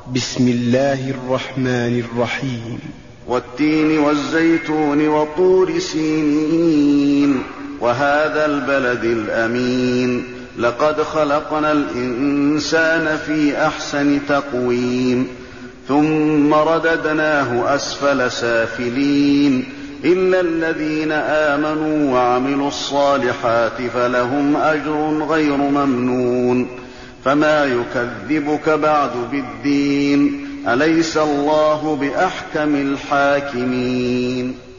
بسم الله الرحمن الرحيم. والتين والزيتون وطور سينين وهذا البلد الأمين لقد خلقنا الإنسان في أحسن تقويم ثم رددناه أسفل سافلين إلا الذين آمنوا وعملوا الصالحات فلهم أجر غير ممنون فما يكذبك بعد بالدين أليس الله بأحكم الحاكمين.